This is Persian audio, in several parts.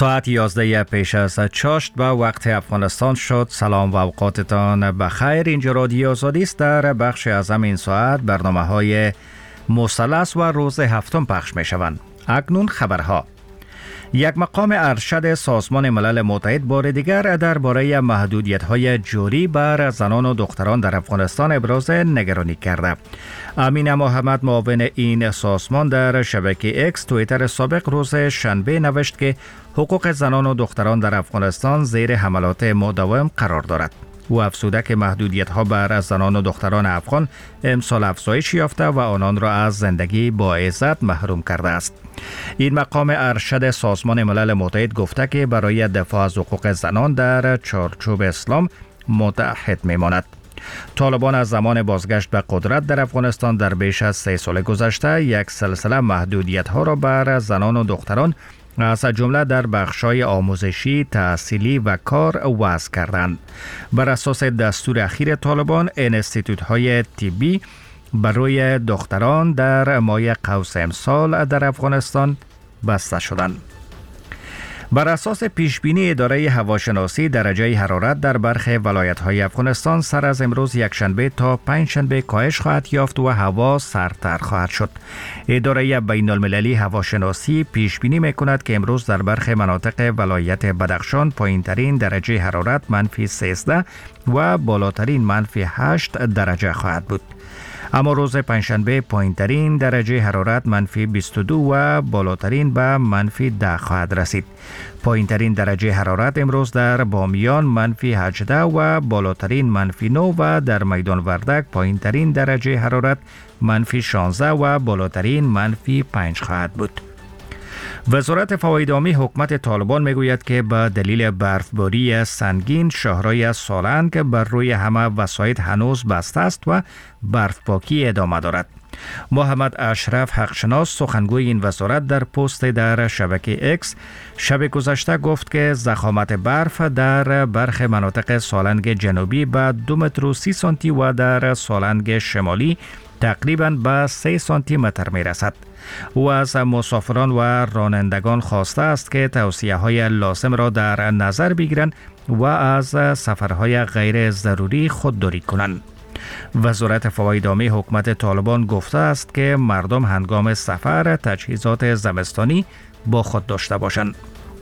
ساعت 11 پیش از چاشت به وقت افغانستان شد. سلام و اوقاتتان بخیر. اینجا رادیو آزادی است. در بخش اعظم این ساعت برنامه های مثلث و روز هفتم پخش می شوند. اکنون خبرها. یک مقام ارشد سازمان ملل متحد بار دیگر درباره محدودیت‌های جوری بر زنان و دختران در افغانستان ابراز نگرانی کرده. امین محمد معاون این سازمان در شبکه اکس توییتر سابق روز شنبه نوشت که حقوق زنان و دختران در افغانستان زیر حملات مداوم قرار دارد. او افزوده که محدودیت‌ها بر زنان و دختران افغان امسال افزایش یافته و آنان را از زندگی با عزت محروم کرده است. این مقام ارشد سازمان ملل متحد گفته که برای دفاع از حقوق زنان در چارچوب اسلام متحد می‌ماند. طالبان از زمان بازگشت به قدرت در افغانستان در بیش از 3 سال گذشته یک سلسله محدودیت‌ها را بر زنان و دختران از جمله در بخش‌های آموزشی، تحصیلی و کار وضع کردند. بر اساس دستور اخیر طالبان، انستیتوت‌های طبی برای دختران در ماه قوس امسال در افغانستان بسته شدند. بر اساس پیشبینی اداره هواشناسی، درجه حرارت در برخی ولایت‌های افغانستان سر از امروز یکشنبه تا پنجشنبه کاهش خواهد یافت و هوا سردتر خواهد شد. اداره بین‌المللی هواشناسی پیشبینی می‌کند که امروز در برخی مناطق ولایت بدخشان پایین‌ترین درجه حرارت -13 و بالاترین -8 درجه خواهد بود. اما روز پنجشنبه پایین‌ترین درجه حرارت -22 و بالاترین به -10 خواهد رسید. پایین‌ترین درجه حرارت امروز در بامیان -18 و بالاترین -9 و در میدان وردک پایین‌ترین درجه حرارت -16 و بالاترین -5 خواهد بود. وزارت فواید عامی حکومت طالبان میگوید که به دلیل برفباری سنگین شهرهای سالنگ بر روی همه وسایط هنوز بسته است و برفپاکی ادامه دارد. محمد اشرف حقشناس سخنگوی این وزارت در پست در شبکه اکس شب گذشته گفت که ضخامت برف در برخی مناطق سالنگ جنوبی به 2 متر و 30 سانتی و در سالنگ شمالی تقریباً به 3 سانتی متر می رسد. او از مسافران و رانندگان خواسته است که توصیه‌های لازم را در نظر بگیرند و از سفرهای غیر ضروری خودداری کنند. وزارت فواید عامی حکومت طالبان گفته است که مردم هنگام سفر تجهیزات زمستانی با خود داشته باشند.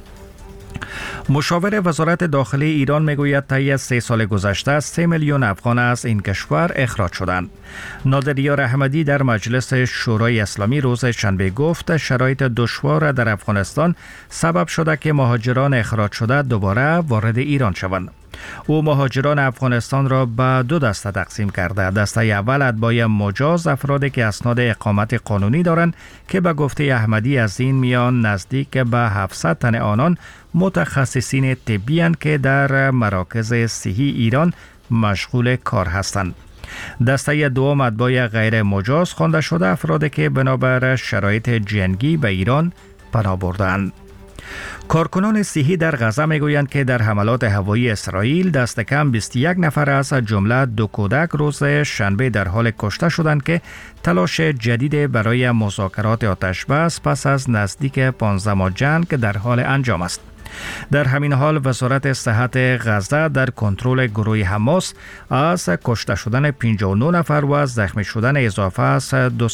مشاور وزارت داخلی ایران میگوید طی 3 سال گذشته 3 میلیون افغان از این کشور اخراج شدند. نادریار احمدی در مجلس شورای اسلامی روز شنبه گفت شرایط دشوار در افغانستان سبب شده که مهاجران اخراج شده دوباره وارد ایران شوند. او مهاجران افغانستان را به 2 دسته تقسیم کرده. دسته اول اتباع مجاز، افرادی که اسناد اقامت قانونی دارند که به گفته احمدی از این میان نزدیک به 700 تن آنان متخصصین طبی اند که در مراکز صحی ایران مشغول کار هستند. دسته دوم اتباع غیر مجاز خوانده شده، افرادی که بنابر شرایط جنگی به ایران پناه بردند. کارکنان صحی در غزه میگویند که در حملات هوایی اسرائیل دست کم 21 نفر از جمله 2 کودک روز شنبه در حال کشته شدند که تلاش جدید برای مذاکرات آتشبس پس از نزدیک 15 ماه جنگ در حال انجام است. در همین حال وزارت صحت غزه در کنترل گروه حماس از کشته شدن 59 نفر و زخمی شدن اضافه از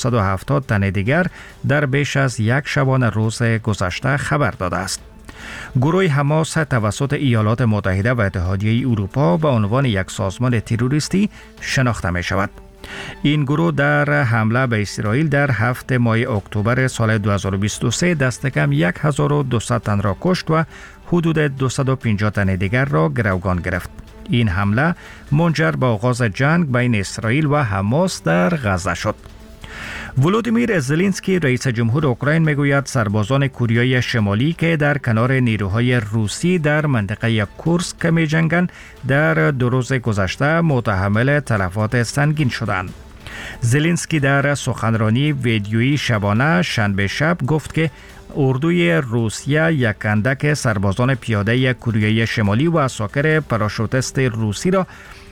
270 تن دیگر در بیش از یک شبانه روز گذشته خبر داده است. گروه حماس توسط ایالات متحده و اتحادیه اروپا به عنوان یک سازمان تروریستی شناخته می شود. این گروه در حمله به اسرائیل در 7 ماه اکتبر سال 2023 دست کم 1200 تن را کشت و حدود 250 تن دیگر را گروگان گرفت. این حمله منجر به آغاز جنگ بین اسرائیل و حماس در غزه شد. ولودیمیر زلنسکی رئیس جمهور اوکراین میگوید سربازان کوریای شمالی که در کنار نیروهای روسی در منطقه کورسک می‌جنگند در 2 روز گذشته متحمل تلفات سنگین شدند. زلنسکی در سخنرانی ویدیویی شبانه شنبه شب گفت که اردوی روسیه یک اندک سربازان پیاده کوریای شمالی و عساکر پاراشوتیست روسی را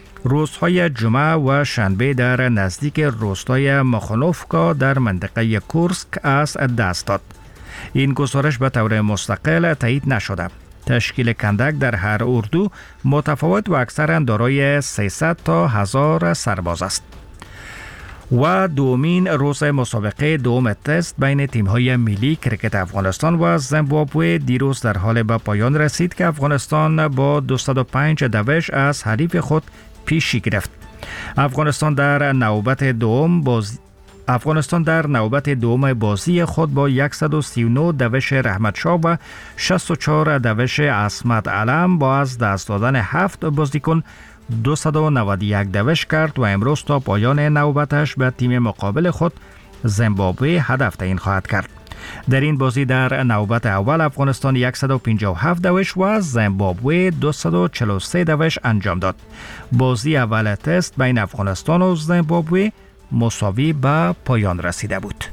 روزهای جمعه و شنبه در نزدیک روستای ماخانوفکا در منطقه کورسک از دست داد. این گزارش به طور مستقل تایید نشده. تشکیل کندک در هر اردو متفاوت و اکثرا دارای 300 تا 1000 سرباز است. و دومین روز مسابقه دوم تست بین تیم‌های ملی کرکت افغانستان و زیمبابوه دیروز در حال به پایان رسید که افغانستان با 205 دوش از حریف خود پیشی گرفت. افغانستان در نوبت دوم بازی خود با 139 دوش رحمت شاه و 64 دوش عصمت علم با از دست دادن 7 بازیکن 291 دوش کرد و امروز تا پایان نوبتش به تیم مقابل خود زیمبابوه هدف تعیین خواهد کرد. در این بازی در نوبت اول افغانستان 157 دوش و زیمبابوه 243 دوش انجام داد. بازی اول تست بین افغانستان و زیمبابوه مساوی به پایان رسیده بود.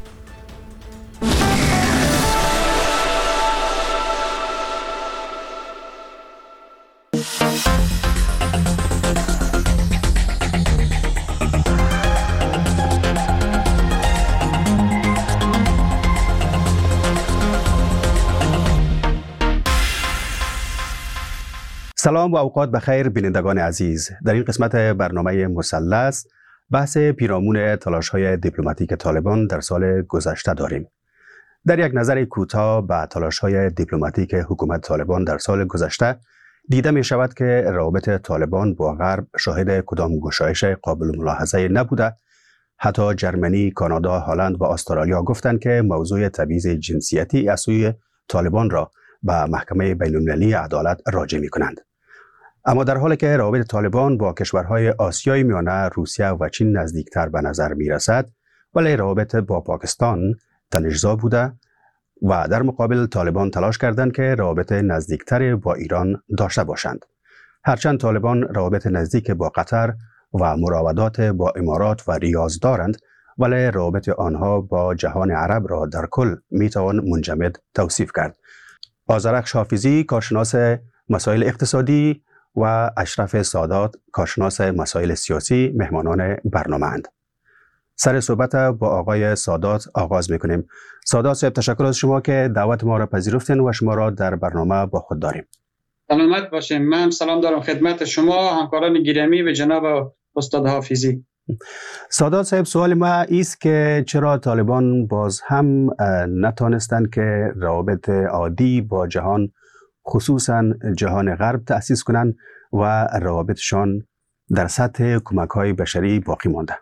سلام و اوقات بخیر بینندگان عزیز. در این قسمت برنامه مثلث بحث پیرامون تلاش‌های دیپلماتیک طالبان در سال گذشته داریم. در یک نظر کوتاه به تلاش‌های دیپلماتیک حکومت طالبان در سال گذشته دیده می شود که روابط طالبان با غرب شاهد کدام گشایش قابل ملاحظه نبوده. حتی جرمنی، کانادا، هلند و استرالیا گفتند که موضوع تبعیض جنسیتی از سوی طالبان را به محکمه بین‌المللی عدالت راجع می کنند. اما در حالی که روابط طالبان با کشورهای آسیای میانه، روسیه و چین نزدیکتر به نظر می رسد، ولی روابط با پاکستان تنش‌زا بوده و در مقابل طالبان تلاش کردند که روابط نزدیکتر با ایران داشته باشند. هرچند طالبان روابط نزدیک با قطر و مراودات با امارات و ریاض دارند، ولی روابط آنها با جهان عرب را در کل می توان منجمد توصیف کرد. آذرخش حافظی، کارشناس مسائل اقتصادی، و اشرف سادات، کارشناس مسائل سیاسی، مهمانان برنامه اند. سر صحبت با آقای سادات آغاز میکنیم. سادات صاحب، تشکر از شما که دعوت ما را پذیرفتین و شما را در برنامه با خود داریم. سلامت باشین. من سلام دارم خدمت شما همکاران گرامی و جناب استاد حافظی. سادات صاحب، سوال ما است که چرا طالبان باز هم نتانستند که روابط عادی با جهان، خصوصا جهان غرب تأسیس کنند و روابطشان در سطح کمک‌های بشری باقی مانده؟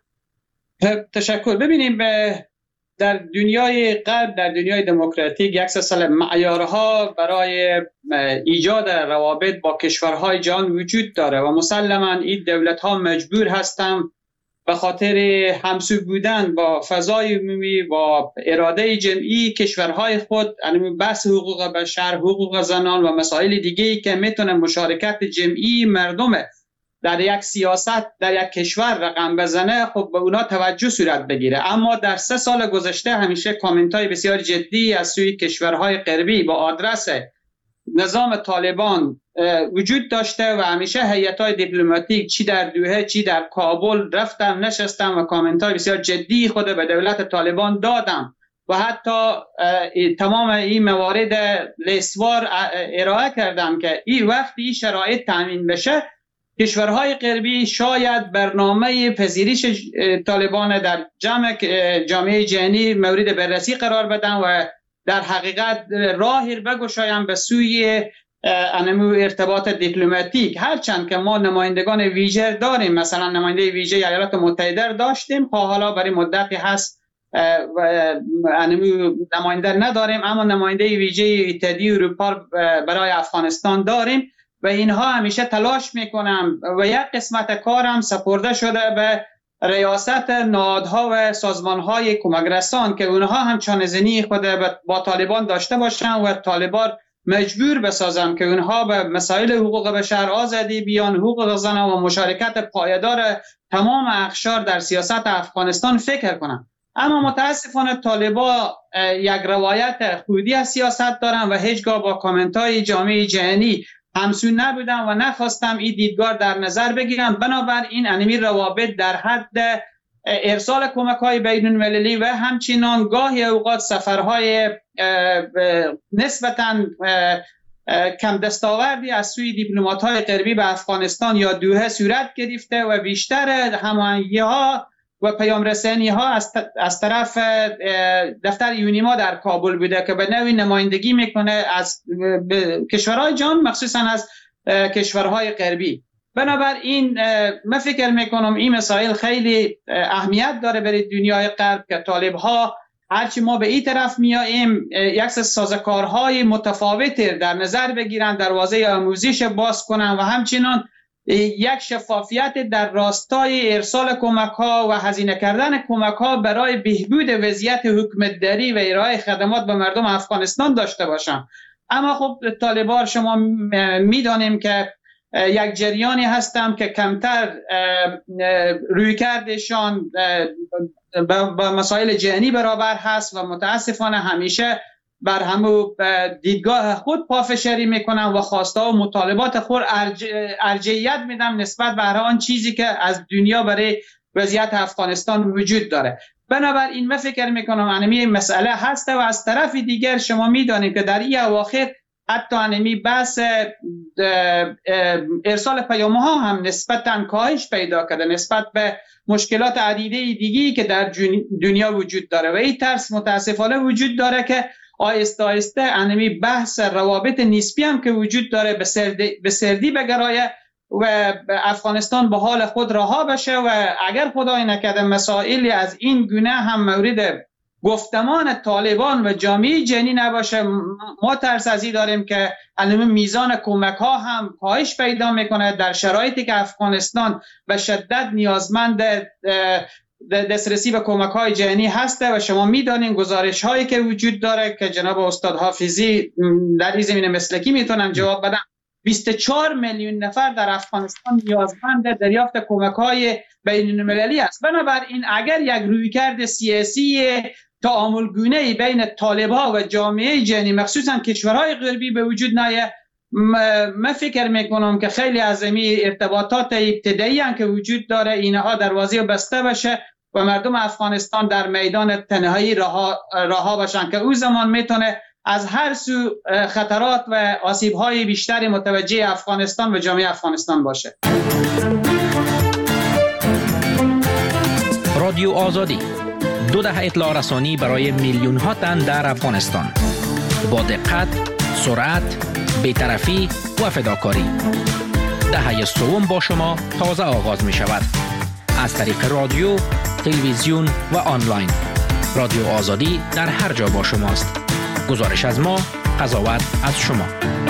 تشکر. ببینیم در دنیای غرب، در دنیای دموکراتیک، یک سلسله معیارها برای ایجاد روابط با کشورهای جهان وجود داره و مسلماً این دولت‌ها مجبور هستند به خاطر همسو بودن با فضای عمومی و اراده جمعی کشورهای خود، یعنی بحث حقوق بشر، حقوق زنان و مسائل دیگه‌ای که میتونه مشارکت جمعی مردم در یک سیاست در یک کشور رقم بزنه، خب به اونا توجه صورت بگیره. اما در 3 سال گذشته همیشه کامنت‌های بسیار جدی از سوی کشورهای غربی با آدرس نظام طالبان وجود داشته و همیشه هیئت‌های دیپلماتیک چی در دوحه چی در کابل رفتن نشستن و کامنت‌های بسیار جدی خود به دولت طالبان دادن و حتی تمام این موارد لیستوار ارائه کردن که این وقتی شرایط تامین بشه، کشورهای غربی شاید برنامه پذیرش طالبان در جامعه جهانی مورد بررسی قرار بدن و در حقیقت راهی بگشایم به سوی ارتباط دیپلماتیک. هرچند که ما نمایندگان ویژه داریم، مثلا نماینده ویژه ایالات متحده داشتیم، حالا برای مدتی هست نماینده نداریم، اما نماینده ویژه اتحادیه اروپا برای افغانستان داریم و اینها همیشه تلاش میکنم و یک قسمت کارم سپرده شده به ریاست نهادها و سازمانهای کمک رسان که اونها هم چانه‌زنی خود با طالبان داشته باشن و طالبان مجبور بسازم که اونها به مسائل حقوق بشر، آزادی بیان، حقوق زنان و مشارکت پایدار تمام اقشار در سیاست افغانستان فکر کنن. اما متاسفانه طالبان یک روایت خودی از سیاست دارن و هیچگاه با کامنت‌های جامعه جهانی همسو نبودم و نخواستم این دیدگاه در نظر بگیرم. بنابراین انمی روابط در حد ارسال کمک‌های بین‌المللی و همچنان گاهی اوقات سفرهای نسبتاً کم دستاوردی از سوی دیپلمات‌های غربی به افغانستان یا دوحه صورت گرفته و بیشتر هماهنگی‌ها و پیام رسانی‌ها از طرف دفتر یونیما در کابل بوده که به نوعی نمایندگی میکنه از کشورهای جهان، مخصوصاً از کشورهای غربی. بنابراین من فکر میکنم این مسائل خیلی اهمیت داره برای دنیای غرب که طالب‌ها هرچی ما به این طرف میاییم یک سازوکارهای متفاوتی در نظر بگیرن، دروازه آموزش باز کنن و همچنان یک شفافیت در راستای ارسال کمک‌ها و هزینه کردن کمک‌ها برای بهبود وضعیت حکومتداری و ارائه خدمات به مردم افغانستان داشته باشن. اما خب طالبان شما میدانیم که یک جریانی هستم که کمتر رویکردشان با مسائل جهانی برابر هست و متاسفانه همیشه بر همو دیدگاه خود پافشاری میکنن و خواسته و مطالبات خود ارجحیت میدن نسبت به هر آن چیزی که از دنیا برای وضعیت افغانستان وجود داره. بنابراین من فکر میکنم انمی مسئله هست و از طرف دیگر شما میدانید که در این اواخر حتی انمی بحث ارسال پیام‌ها هم نسبتاً کاهش پیدا کرده نسبت به مشکلات عدیده دیگی که در دنیا وجود داره و این ترس متاسفانه وجود داره که آهسته آهسته انمی بحث روابط نسبی هم که وجود داره به سردی بگرایه و افغانستان به حال خود رها بشه و اگر خدای نکرده مسائلی از این گونه هم مورد گفتمان طالبان و جامعه جهانی نباشه، ما ترس از این داریم که میزان کمک ها هم کاهش پیدا میکنه در شرایطی که افغانستان به شدت نیازمند دسترسی به کمک های جهانی هسته و شما میدانین گزارش هایی که وجود داره که جناب استاد حافظی در این زمینه مسلکی میتونن جواب بدن. 24 میلیون نفر در افغانستان نیازمند دریافت کمک‌های بین‌المللی است. بنابراین اگر یک رویکرد سیاسی تعاملگونه‌ای بین طالب‌ها و جامعه جهانی مخصوصاً کشورهای غربی به وجود نیاید، من فکر میکنم که خیلی از این ارتباطات ابتدایی که وجود داره اینها دروازه بسته بشه و مردم افغانستان در میدان تنهایی رها باشن که او زمان میتونه از هر سو خطرات و آسیب‌های بیشتری متوجه افغانستان و جامعه افغانستان باشه. رادیو آزادی 2 دهه اطلاع رسانی برای میلیون‌ها تن در افغانستان با دقت، سرعت، بی‌طرفی و فداکاری. دهه سوم با شما تازه آغاز می شود. از طریق رادیو، تلویزیون و آنلاین. رادیو آزادی در هر جا با شماست. گزارش از ما، قضاوت از شما.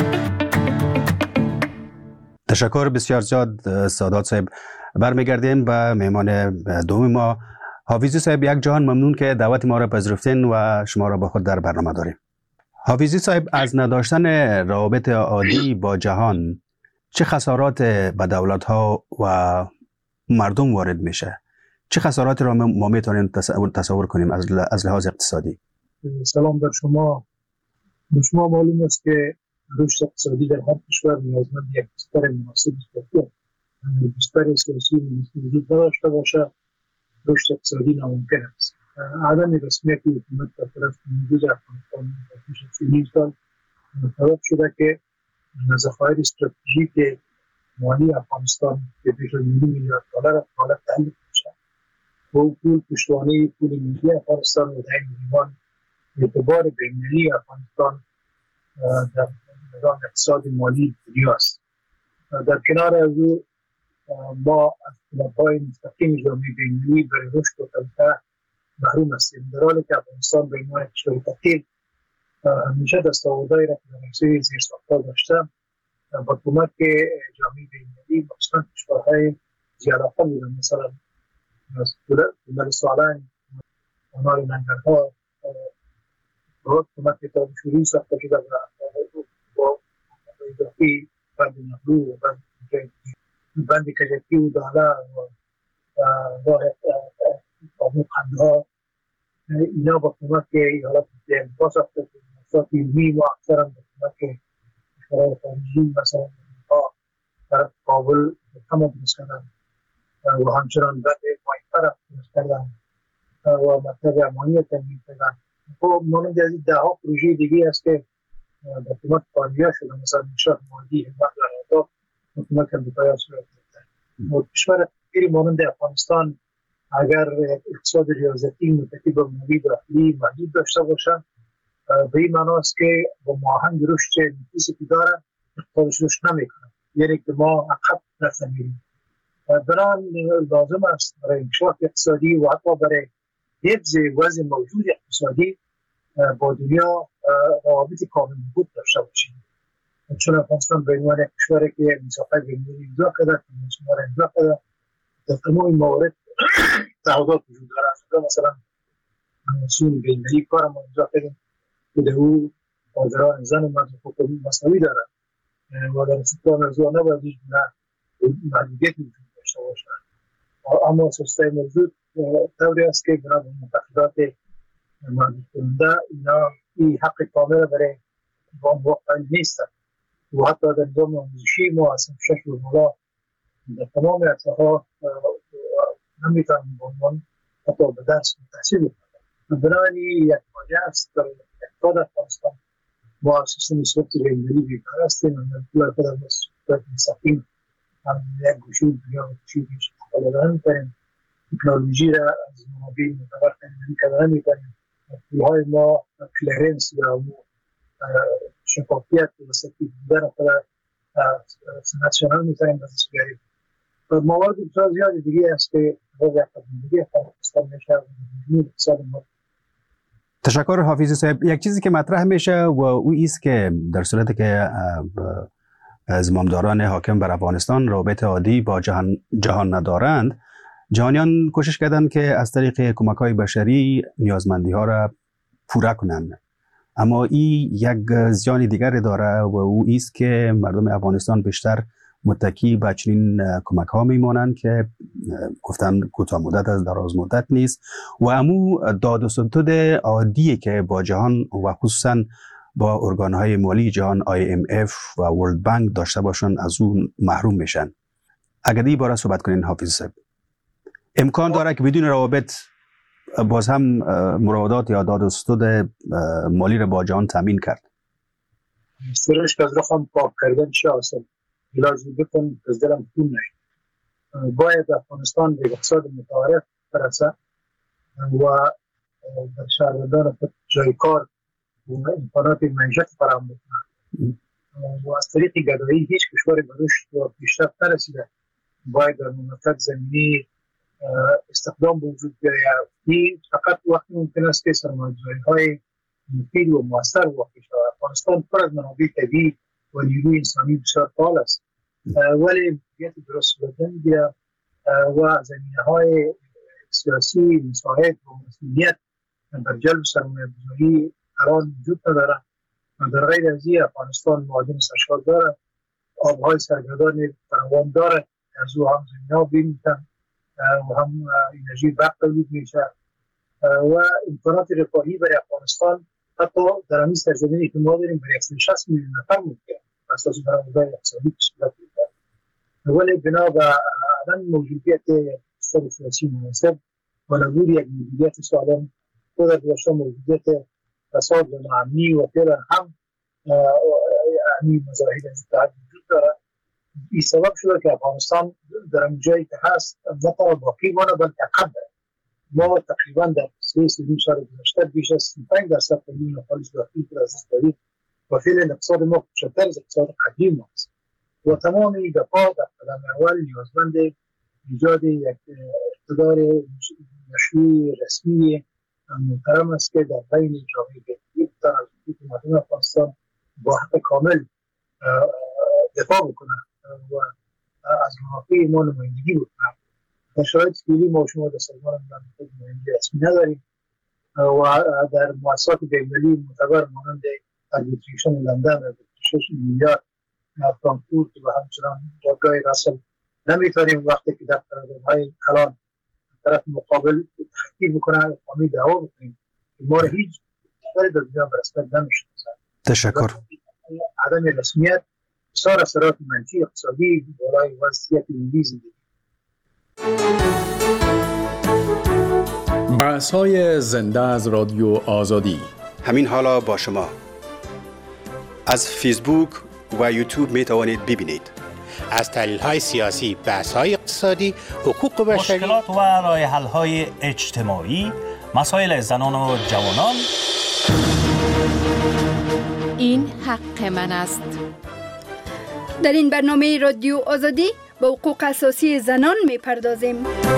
تشکر بسیار زیاد سادات صاحب. برمیگردیم به مهمان دوم ما حافظی صاحب. یک جهان ممنون که دعوت ما را پذیرفتین و شما را با خود در برنامه داریم. حافظی صاحب، از نداشتن روابط عادی با جهان چه خسارات به دولت‌ها و مردم وارد میشه؟ چه خساراتی را ما میتونیم تصور کنیم از لحاظ اقتصادی؟ سلام بر شما. به شما معلوم است که رشد اقتصادی در هر کشور نیازمند یک بستر مناسب است. بستر سیاسی وجود نداشته باشه رشد اقتصادی ناممکن است. عدم رسمیت حکومت در طرف موجود افغانستان در پیش از 30 سال سبب شده که ذخایر استراتژیک مالی افغانستان که بیش از 2 میلیارد دلار حالت تحلیل شده و پول پشتوانه پول ملی افغانستان و در این اعتبار بین‌المللی افغانستان در نظام اقتصاد مالی دنیا است. در کنار از او ما از کمک‌های مستقیم جامعه بین‌المللی برای رشد و توسعه محروم هستیم، در حالی که افغانستان به عنوان کشور فقیر همیشه دستاوردهایی را که در حوزه زیرساخت‌ها داشته با کمک جامعه بین‌المللی مخصوصاً کشورهای زیادتر بودن، مثلا دولت سالنگ، آنار ننگرها کمک تابشوری ساخته شده با اضافی بند نهرو و بند کجکی و داله و راه آمو قندها، اینا با کمک ایالات متحده ساخته شده. مؤسسات علمی و اکثر هم با کمک کشورهای خارجی مثلا امریکا طرف کابل تمام درست کردن و همچنان بند مایفت فرق کردن و مطلب امانی تامین کردن. خب مانند از ده ها پروژه دیگه است که در حکومت پایه‌ای شده، مثلا انشاء مالی حکومت اهداف حکومت امریکایی صورت گرفته. کشور غیر مانند افغانستان اگر اقتصاد ریاضتی متکی به موری داخلی محدود داشته باشد، به این معنی است که با ماهنگ رشد نفیسی که داره اقتصادش رشد نمیکنه، یعنی که ما عقب رفته میریم. بنابراین لازم است برای انکشاف اقتصادی و حتی برای حفظ وضع موجود اقتصادی با دنیا روابط کامل بود داشته باشیم. چون افغانستان به عنوان کشوری که مسافت بین‌المللی امضا کرده، کنوانسیون‌ها را امضا کرده، در تمام موارد تعهدات وجود دارد. مثلا کنوانسیون بین‌المللی کار ما امضا کردیم که در او حاضران زن و مرد حقوق مساوی دارد و در استقلال موضوع نباید هیچ محدودیتی وجود داشته باشد. اما سوستای موضوع طوری است که بنا به معتقدات محدود کننده اینا این حق کامل برای نظام واقعا نیست و حتی در نظام آموزشی ما اصلا شکل و مولا در تمام ارتها نمیتونیم به عنوان حتی به درس تحصیل بکنیم. بنابراین یک واجه است برای اقتصاد افغانستان ما سیستم سوخت بین‌المللی بیکار هستیم و در طول خود صورت مستقیم هم یک گوشه دنیا و گوشه بیش مطالعه نمی‌کنیم. تکنولوژی را از منابع معتبر تامین نمی‌کنیم. پول‌های ما کلرنس یا شفافیت و سطحی بودن خود نشانه می‌کنیم به دست بیاریم. موارد بسیار زیاد دیگه است که وضع اقتصادی افغانستان میشه و اقتصاد ما. تشکر حافظی صاحب. یک چیزی که مطرح میشه و او است که در صورتی که زمامداران حاکم بر افغانستان رابطه عادی با جهان ندارند، جهانیان کوشش کردند که از طریق کمک‌های بشری نیازمندی‌ها را پورا کنند. اما این یک زیان دیگر داره و او است که مردم افغانستان بیشتر متکی به چنین کمک‌ها میمانند که گفتن کوتاه مدت از دراز مدت نیست و امو داد و ستد عادی که با جهان و خصوصا با ارگان‌های مالی جهان IMF و ورلد بانک داشته باشند از اون محروم میشن. اگر این باره صحبت کنین حافظ صاحب. امکان داره که بدون روابط باز هم مراودات یا داد و ستد مالی را با جهان تامین کرد؟ سرش که از رخم پاک کردن چه آسان لازم بکن از دلم خون نشد. باید افغانستان به اقتصاد متعارف برسد و در شهروندان خود جای کار و امکانات معیشت فراهم بکنند و از طریق گدایی هیچ کشور به رشد و پیشرفت نرسیده. باید در مملکت زمینی استخدام به وجود بیاید. این فقط وقتی ممکن است که سرمایه‌گذاری‌های مفید و مؤثر واقع شود. افغانستان پر از منابع طبیعی و نیروی انسانی بسیار فعال است، ولی مدیریت درست صورت نمی‌گیرد و زمینه‌های سیاسی مساعد و مسئولیت در جلب سرمایه‌گذاری الان وجود ندارد. در غیر از این افغانستان معادن سرشار دارد، آب‌های سرگردان فراوان دارد، از او هم زمینه‌ها بیمی‌تن و هم انرژی برق تولید میشه و امکانات رفاهی برای افغانستان حتی در همین سرزمینی که ما داریم برای 160 میلیون نفر ممکن اساس برآوردهای اقتصادی صورت میگیرد. ولی بنا به عدم موجودیت اقتصاد سیاسی مناسب و نبود یک مدیریت سالم و در داشته موجودیت فساد و ناامنی و فعلا هم همین مظاهر اتحاد وجود دارد. این سبب شده که افغانستان در این جایی که هست نه تنها باقی مانه بلکه عقب دارد. ما تقریبا در 3 سال گذشته بیش از 35% میلیون خالص داخلی را از دست دادیم و فعلا اقتصاد ما کوچکتر از اقتصاد قدیم است و تمام این دفعات در قدم اول نیازمند ایجاد یک اقتدار مشروع رسمی محترم است که در بین جامعه بین‌المللی مردم افغانستان با حق کامل دفاع بکنند و از منافع ما نمایندگی بکنند. در شرایط فعلی ما شما در سازمان ملل نمایندگی رسمی نداریم و در مؤسسات بین‌المللی معتبر مانند اربیتریشن لندن، اربیتریشن نیویورک، فرانکفورت و همچنان جایگاه رسل نمیتونیم وقتی که در قراردادهای کلان طرف مقابل تحقیق بکنن قانونی دعوا بکنیم که ما را هیچ کشوری در دنیا به رسمیت نمی‌شناسد. تشکر. عدم رسمیت بسیار اثرات منفی اقتصادی برای وضعیت ملی زندگی. بحث‌های زنده از رادیو آزادی. همین حالا با شما از فیسبوک و یوتیوب می توانید ببینید. از تحلیل‌های سیاسی، بحث‌های اقتصادی، حقوق بشری، مشکلات و راه حل‌های اجتماعی، مسائل زنان و جوانان. این حق من است. در این برنامه رادیو آزادی به حقوق اساسی زنان می‌پردازیم.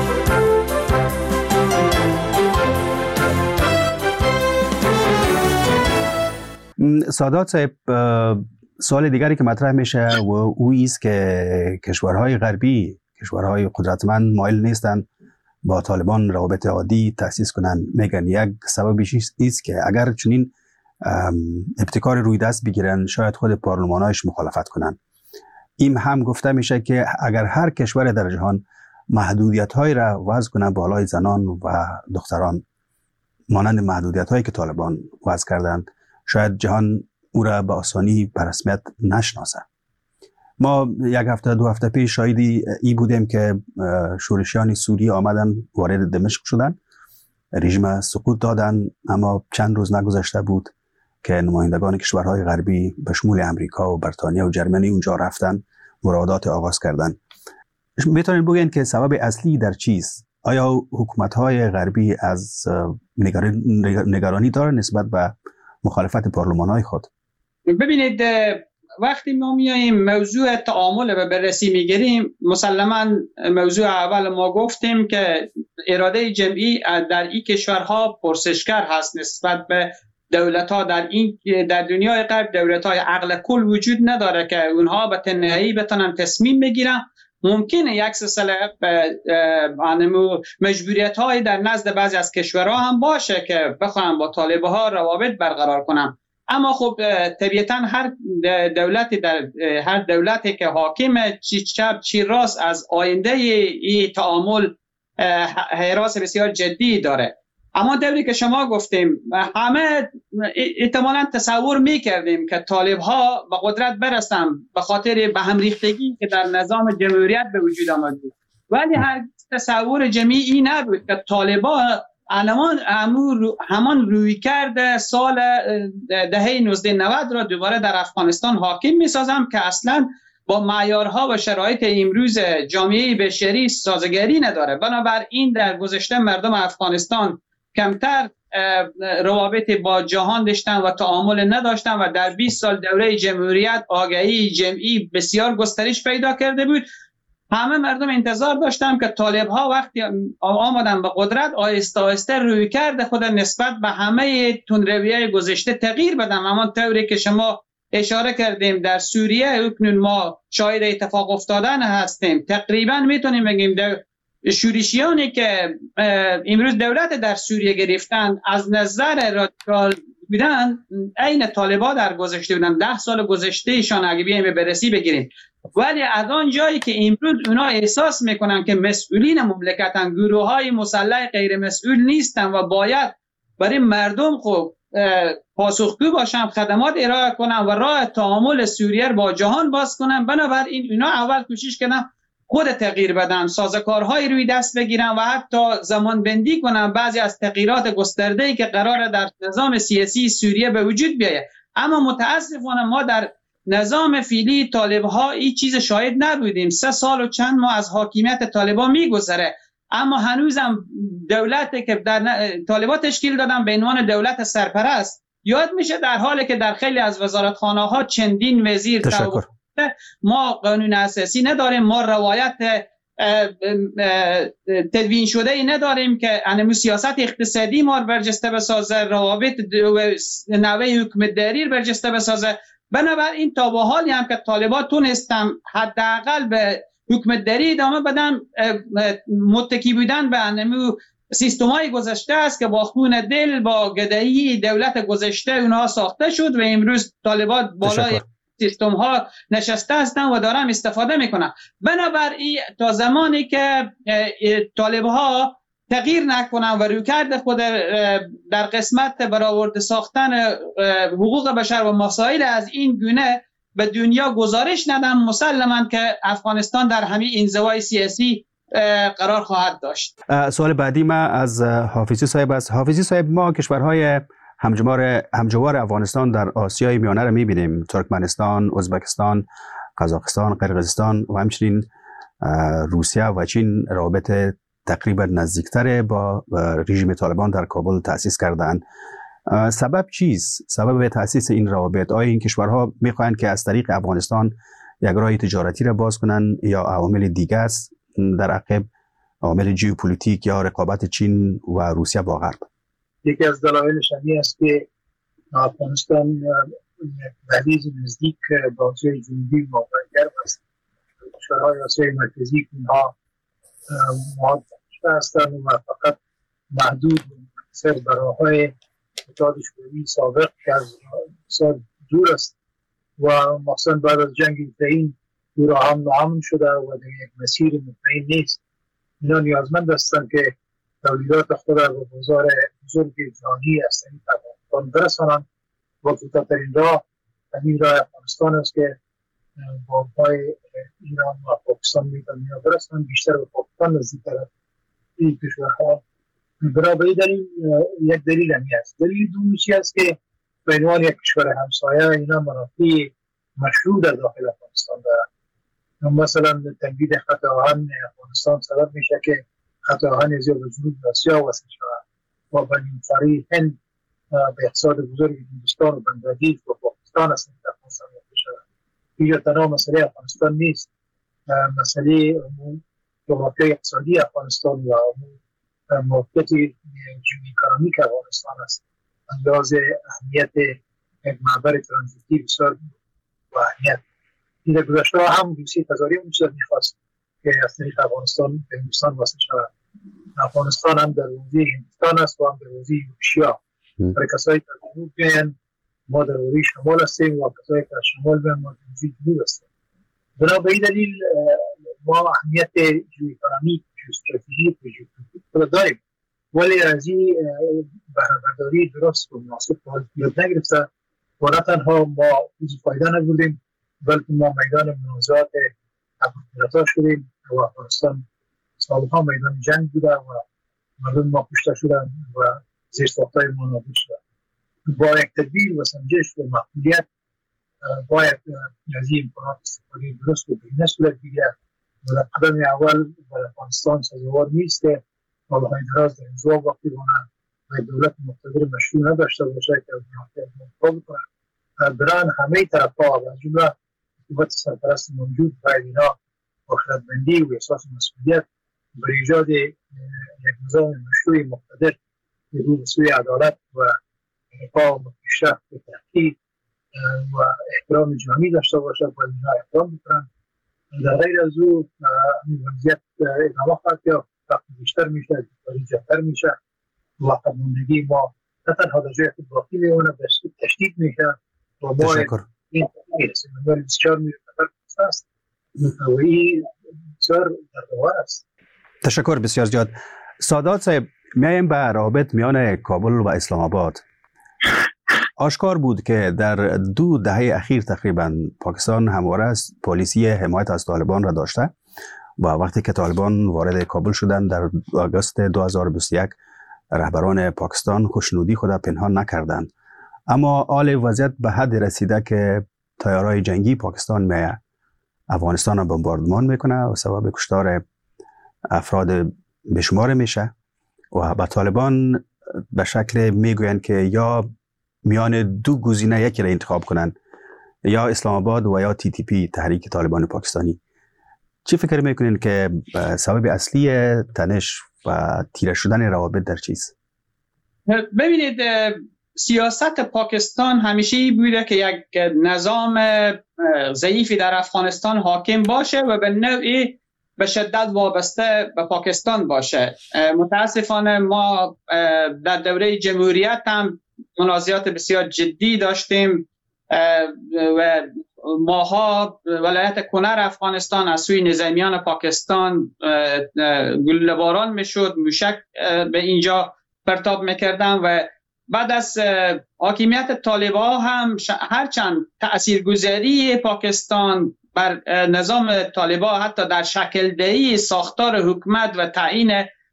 سادات صاحب، سوال دیگری که مطرح میشه و او است که کشورهای غربی، کشورهای قدرتمند مایل نیستند با طالبان روابط عادی تأسیس کنند. میگن یک سببش است که اگر چنین ابتکار روی دست بگیرن شاید خود پارلمانایش مخالفت کنند. این هم گفته میشه که اگر هر کشور در جهان محدودیت‌هایی را وضع کنه بالای زنان و دختران مانند محدودیت‌هایی که طالبان وضع کردند، شاید جهان او را به آسانی به رسمیت نشناسه. ما یک هفته دو هفته پیش شاهدی ای بودیم که شورشیان سوریه آمدن وارد دمشق شدن، رژیم سقوط دادن، اما چند روز نگذشته بود که نمایندگان کشورهای غربی به شمول امریکا و بریتانیا و جرمنی اونجا رفتن، مراودات آغاز کردن. میتونید بگین که سبب اصلی در چیست؟ آیا حکومت‌های غربی از نگرانی داره نسبت به مخالفت پارلمان‌های خود؟ ببینید، وقتی ما میاییم موضوع تعامل و بررسی میگیریم، مسلماً موضوع اول ما گفتیم که اراده جمعی در این کشورها پرسشگر هست نسبت به دولت‌ها. در دنیای غرب دولت‌های عقل کل وجود نداره که اونها به تنهایی بتونن تصمیم بگیرن. ممکنه یک سلسله مجبوریت‌های در نزد بعضی از کشورها هم باشه که بخوان با طالب‌ها روابط برقرار کنن، اما خب طبیعتاً هر دولتی که حاکم چی چپ چی راست از آینده این تعامل حراس بسیار جدی داره. اما دوری که شما گفتیم، همه احتمالاً تصور میکردیم که طالب‌ها به قدرت برسن به خاطر به هم ریختگی که در نظام جمهوریت به وجود آمد بود، ولی هر تصور جمعی نبود که طالب‌ها همان روی کرده سال دهه 1990 را دوباره در افغانستان حاکم میسازم که اصلاً با معیارها و شرایط امروز جامعه بشری سازگاری نداره. بنابراین در گذشته مردم افغانستان کمتر روابط با جهان داشتن و تعامل نداشتن و در 20 سال دوره جمهوریت آگاهی جمعی بسیار گسترش پیدا کرده بود. همه مردم انتظار داشتن که طالب‌ها وقتی آمدن به قدرت آهسته آهسته روی کرده خود نسبت به همه تندروی‌های گذشته تغییر بدن. اما طوری که شما اشاره کردیم در سوریه اکنون ما شاهد اتفاق افتادن هستیم. تقریبا میتونیم بگیم شورشیانی که امروز دولت در سوریه گرفتن از نظر رادیکال بودن عین طالبان در گذشته بودن. 10 سال گذشته ایشان اگه بیایم بررسی بگیریم، ولی از آن جایی که امروز اونا احساس میکنن که مسئولین مملکتن، گروه‌های مسلح غیر مسئول نیستن و باید برای مردم خوب پاسخگو باشن، خدمات ارائه کنن و راه تعامل سوریه با جهان باز کنن. بنابراین اینا اول کوشش کردن خود تغییر بدن، سازوکارهای روی دست بگیرن و حتی زمان بندی کنن بعضی از تغییرات گسترده‌ای که قراره در نظام سیاسی سوریه به وجود بیاید. اما متاسفانه ما در نظام فعلی طالب‌ها این چیز شاهد نبودیم. 3 سال و چند ماه از حاکمیت طالبان میگذره، اما هنوزم دولتی که در طالبان تشکیل دادن به عنوان دولت سرپرست یاد میشه، در حالی که در خیلی از وزارتخانه‌ها چندین وزیر ما قانون اساسی نداریم، ما روایت تدوین شده ای نداریم که انمو سیاست اقتصادی ما برجسته بسازه، روابط نوع حکومتداری برجسته بسازه. بنابراین تا به حالی هم که طالبان تونستن حداقل به حکومتداری ادامه بدن، متکی بودن به انمو سیستم‌های گذشته است که با خون دل با گدایی دولت گذشته اونها ساخته شد و امروز طالبان بالای سیستم ها نشسته هستن و دارن استفاده میکنن. بنابراین تا زمانی که طالب ها تغییر نکنن و رویکرد خود در قسمت برآورده ساختن حقوق بشر و مسائل از این گونه به دنیا گزارش ندن، مسلماً که افغانستان در همین انزوای سیاسی قرار خواهد داشت. سوال بعدی ما از حافظی صاحب است. حافظی صاحب، ما کشورهای همجوار افغانستان در آسیای میانه را می‌بینیم: ترکمنستان، ازبکستان، قزاقستان، قرقیزستان و همچنین روسیه و چین روابط تقریبا نزدیکتر با رژیم طالبان در کابل تأسیس کردند. سبب چیست؟ سبب تأسیس این روابط؟ آیا این کشورها می‌خواهند که از طریق افغانستان یک راه تجارتی را باز کنند یا عوامل دیگر است در عقب، عوامل ژئوپلیتیک یا رقابت چین و روسیه با غرب؟ یکی از دلایلش این است که افغانستان بلیز نزدیک با آسیای جنوبی واقع است. کشورهای آسیای مرکزی اینها مواد هستند و فقط محدود منحصر به راه‌های اتحادیه سابق که از بسیار دور است و مثلا بعد از جنگ اوکراین دور هم ناامن شده و در یک مسیر مطمئن نیست. اینا نیازمند هستند که تولیدات خود را به بازار بزرگ جهانی از طریق افغانستان برسانند و کوتاه‌ترین راه همین راه افغانستان است که با پای ایران و پاکستان میتونن برسانند، بیشتر به پاکستان نزدیک‌تر این کشورها. برای دلیل یک دلیل همی است. دلیل دومی است که به عنوان یک کشور همسایه اینا منافع مشروع در داخل افغانستان دارند. مثلا تنبید خط آهن افغانستان سبب میشه که خط آهن از جنوب آسیا وصل شود و به نیمکره هند به اقتصاد بزرگ هندوستان و بنگلادیش و پاکستان است در افغانستان وصل شود. اینجا تنها مسئله افغانستان نیست، مسئله جغرافیای اقتصادی افغانستان و موقعیت جیواکونومیک افغانستان است. اندازه اهمیت یک معبر ترانزیتی بسیار با اهمیت. این در گذشته هم روسیه تظاهری میشد میخواست که از طریق افغانستان به هندوستان وصل شود. افغانستان هم در حوزه هندوستان است و هم در حوزه یورشیا. برای کسایی که جنوب بیان ما در حوزه شمال هستیم و کسایی که شمال بیان ما در حوزه جنوب هستیم. بنابراین دلیل ما اهمیت جیواکونومیک، ژئواستراتژیک و ژئوپلیتیک را داریم، ولی از این بهره‌برداری درست و مناسب یاد نگرفته و نه تنها ما فایده نبردیم بلکه ما میدان منازعات ابوالفضل شدیم و افغانستان سالها میدان جنگ بوده و مردم ما کشته شدند و زیرساخت‌های ما نابود شده. با یک تدبیر و سنجش و مسئولیت باید از این امکانات استفاده درست و بهینه صورت بگیرد و در قدم اول در افغانستان سازگار نیست که سالهای دراز در انزوا باقی بماند و دولت مقتدر مشروع نداشته باشه که از منافع بکنند. برای همه طرف‌ها و از جمله حکومت سرپرست موجود باید اینا با خردمندی و احساس مسئولیت برای ایجاد یک نظام مشروع مقتدر که رو به سوی عدالت و رفاه و پیشرفت و تحقیق و احترام جهانی داشته باشه باید اینا احترام بکنند. در غیر از او این وضعیت ادامه خواهد یافت، وقتی بیشتر میشه، دشواری جدتر میشه و قدماندگی ما نه تنها در جای خود باقی میمونه بلکه تشدید میشه و ما این استعمال بسیار میرتفر است و این بسیار در دوار است. تشکر بسیار زیاد. سادات صاحب، میایم به روابط میان کابل و اسلام آباد. آشکار بود که در 2 دهه اخیر تقریبا پاکستان همواره است پالیسی حمایت از طالبان را داشته و وقتی که طالبان وارد کابل شدند در آگوست 2021 رهبران پاکستان خوشنودی خود پنهان نکردند. اما حال وضعیت به حد رسیده که تیارهای جنگی پاکستان میه افغانستان را بمباردمان میکنه و سبب کشتار افراد بشمار میشه و به طالبان به شکل میگویند که یا میان 2 گزینه یکی را انتخاب کنند، یا اسلام آباد و یا TTP، تحریک طالبان پاکستانی. چی فکر میکنین که سبب اصلی تنش و تیره شدن روابط در چیست؟ ببینید، سیاست پاکستان همیشه بوده که یک نظام ضعیفی در افغانستان حاکم باشه و به نوعی به شدت وابسته به پاکستان باشه. متاسفانه ما در دوره جمهوریت هم منازعات بسیار جدی داشتیم و ماها ولایت کنر افغانستان از سوی نظامیان پاکستان گله‌باران میشد، موشک به اینجا پرتاب میکردن و بعد از حاکمیت طالبان هم هرچند تاثیرگذاری پاکستان بر نظام طالبان حتی در شکل دهی ساختار حکومت و تعیین